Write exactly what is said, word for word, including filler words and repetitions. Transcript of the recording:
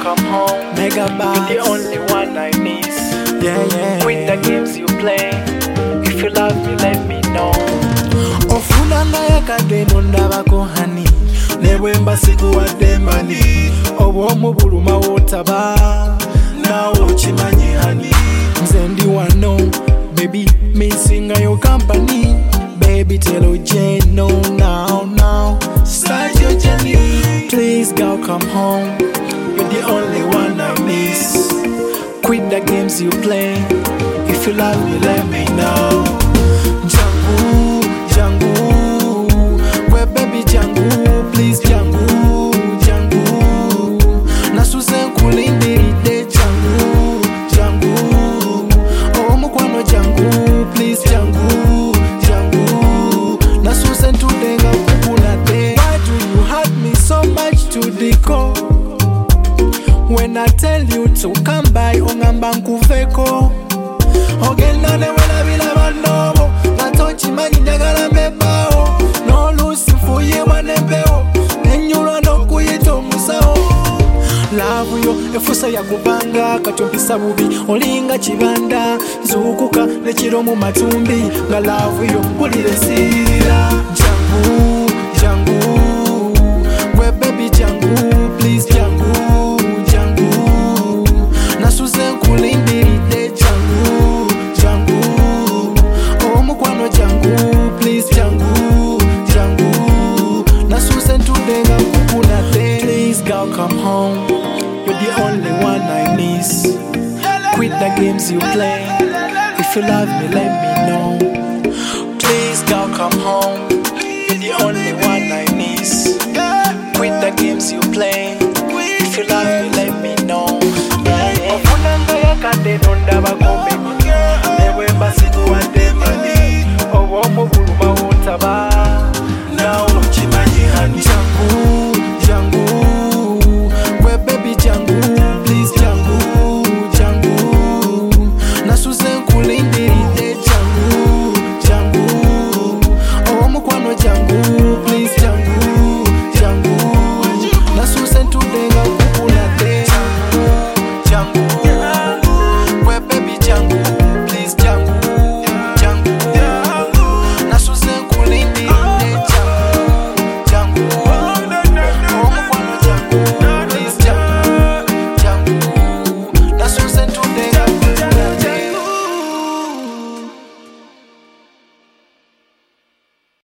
come home. Megabytes. You're the only one I miss. Yeah, yeah. Quit the games you play. If you love me, let me know. Ofulanga yakadeno ndabako hani nebwemba sikuwadde mani obwomu buluma wotaba nawe okimanyi hani nze ndi wano baby missing your company baby tell Oj no now now start your journey please girl come home you're the only one I miss quit the games you play if you love me let me know Jangu Jangu, we baby Jangu, please Jangu, Jangu. Nasuze nkulindiride Jangu, Jangu. Oh mukwano Jangu, please Jangu, Jangu. Nasuze ntudenga kukunate. Why do you hurt me so much to the core? When I tell you to come by, ongamba nkuveko. Ogenda ne wela bila banobo. Chimanyi njagala mbebao n'oluusi nfuye wanembewo nenyulwa n'okuyita omusawo laavu yo efuusa yakubanga kati ompisa bubi olinga kibanda nzuukuka nekiro mu matumbi nga laavu yo mpulira esiirira Jangu Jangu gwe baby Jangu please Jangu Jangu nasuze nkulindiridde Jangu Jangu omukwano Jangu please Jangu Jangu nasuse ntudenga nkukunate please girl come home you're the only one I miss quit the games you play if you love me let me know please girl come home you're the only one I miss quit the games you play if you love me let me know ofunanga yakadeno ndaba